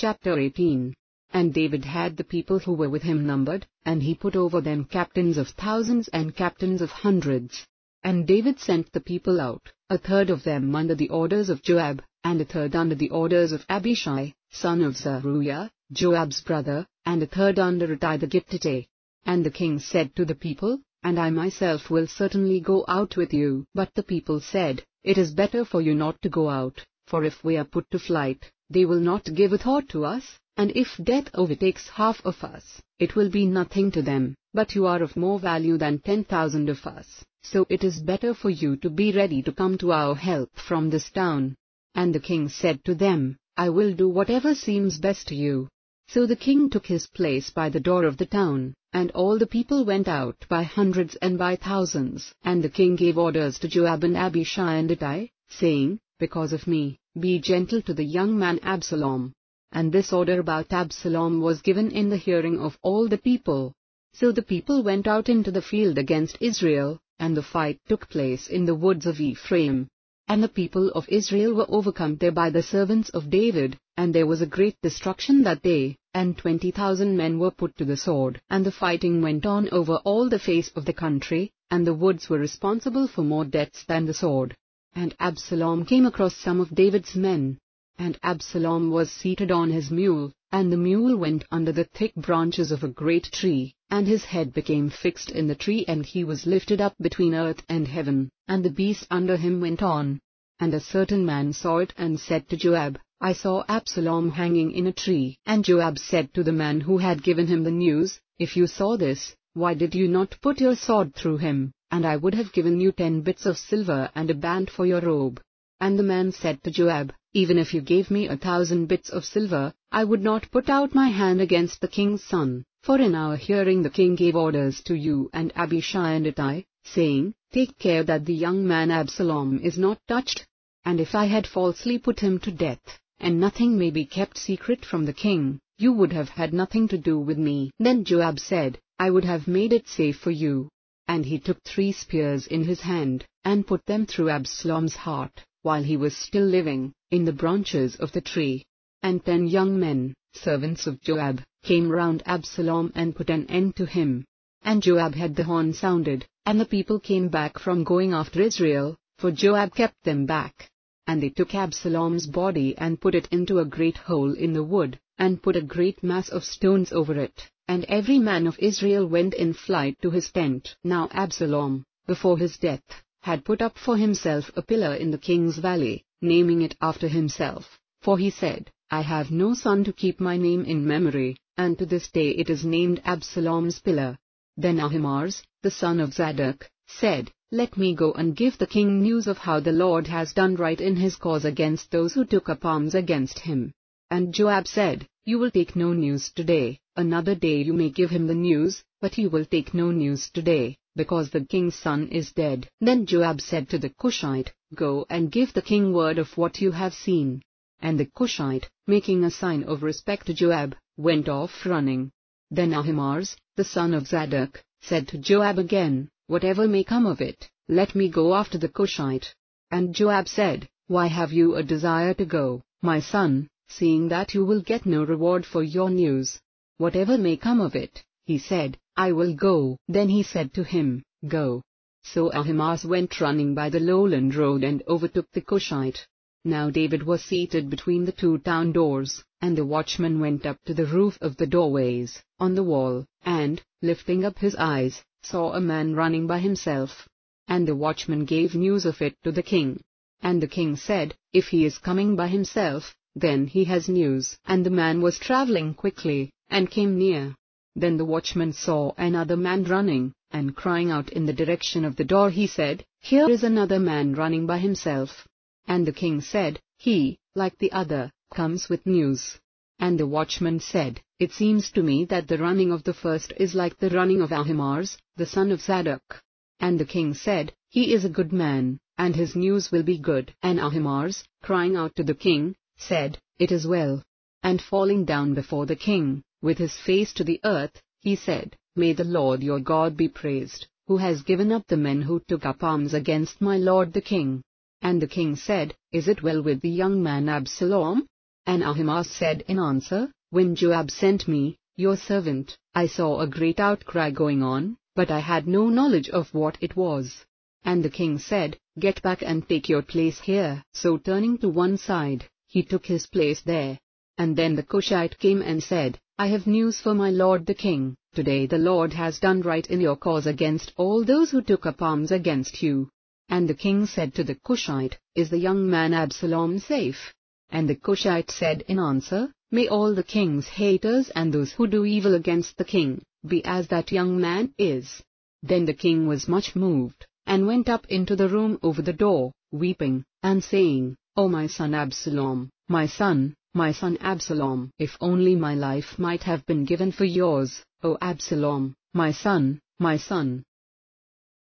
Chapter 18. And David had the people who were with him numbered, and he put over them captains of thousands and captains of hundreds. And David sent the people out, a third of them under the orders of Joab, and a third under the orders of Abishai, son of Zeruiah, Joab's brother, and a third under Ittai the Gittite. And the king said to the people, And I myself will certainly go out with you. But the people said, It is better for you not to go out, for if we are put to flight, they will not give a thought to us, and if death overtakes half of us, it will be nothing to them, but you are of more value than 10,000 of us, so it is better for you to be ready to come to our help from this town. And the king said to them, I will do whatever seems best to you. So the king took his place by the door of the town, and all the people went out by hundreds and by thousands. And the king gave orders to Joab and Abishai and Ittai, saying, Because of me, be gentle to the young man Absalom. And this order about Absalom was given in the hearing of all the people. So the people went out into the field against Israel, and the fight took place in the woods of Ephraim. And the people of Israel were overcome there by the servants of David, and there was a great destruction that day, and 20,000 men were put to the sword. And the fighting went on over all the face of the country, and the woods were responsible for more deaths than the sword. And Absalom came across some of David's men. And Absalom was seated on his mule, and the mule went under the thick branches of a great tree, and his head became fixed in the tree, and he was lifted up between earth and heaven, and the beast under him went on. And a certain man saw it and said to Joab, I saw Absalom hanging in a tree. And Joab said to the man who had given him the news, If you saw this, why did you not put your sword through him, and I would have given you 10 bits of silver and a band for your robe. And the man said to Joab, Even if you gave me 1,000 bits of silver, I would not put out my hand against the king's son, for in our hearing the king gave orders to you and Abishai and Ittai, saying, Take care that the young man Absalom is not touched. And if I had falsely put him to death, and nothing may be kept secret from the king, you would have had nothing to do with me. Then Joab said, I would have made it safe for you. And he took 3 spears in his hand, and put them through Absalom's heart, while he was still living, in the branches of the tree. And 10 young men, servants of Joab, came round Absalom and put an end to him. And Joab had the horn sounded, and the people came back from going after Israel, for Joab kept them back. And they took Absalom's body and put it into a great hole in the wood, and put a great mass of stones over it, and every man of Israel went in flight to his tent. Now Absalom, before his death, had put up for himself a pillar in the king's valley, naming it after himself, for he said, I have no son to keep my name in memory, and to this day it is named Absalom's pillar. Then Ahimaaz, the son of Zadok, said, Let me go and give the king news of how the Lord has done right in his cause against those who took up arms against him. And Joab said, You will take no news today, another day you may give him the news, but you will take no news today, because the king's son is dead. Then Joab said to the Cushite, Go and give the king word of what you have seen. And the Cushite, making a sign of respect to Joab, went off running. Then Ahimaaz, the son of Zadok, said to Joab again, Whatever may come of it, let me go after the Cushite. And Joab said, Why have you a desire to go, my son, seeing that you will get no reward for your news? Whatever may come of it, he said, I will go. Then he said to him, Go. So Ahimaaz went running by the lowland road and overtook the Cushite. Now David was seated between the 2 town doors, and the watchman went up to the roof of the doorways, on the wall, and, lifting up his eyes, saw a man running by himself. And the watchman gave news of it to the king. And the king said, If he is coming by himself, then he has news. And the man was travelling quickly, and came near. Then the watchman saw another man running, and crying out in the direction of the door, he said, Here is another man running by himself. And the king said, He, like the other, comes with news. And the watchman said, It seems to me that the running of the first is like the running of Ahimaaz, the son of Zadok. And the king said, He is a good man, and his news will be good. And Ahimaaz, crying out to the king, said, It is well. And falling down before the king, with his face to the earth, he said, May the Lord your God be praised, who has given up the men who took up arms against my lord the king. And the king said, Is it well with the young man Absalom? And Ahimaaz said in answer, When Joab sent me, your servant, I saw a great outcry going on, but I had no knowledge of what it was. And the king said, Get back and take your place here. So turning to one side, he took his place there. And then the Cushite came and said, I have news for my lord the king. Today the Lord has done right in your cause against all those who took up arms against you. And the king said to the Cushite, Is the young man Absalom safe? And the Cushite said in answer, May all the king's haters and those who do evil against the king be as that young man is. Then the king was much moved, and went up into the room over the door, weeping, and saying, O my son Absalom, my son Absalom, if only my life might have been given for yours, O Absalom, my son, my son.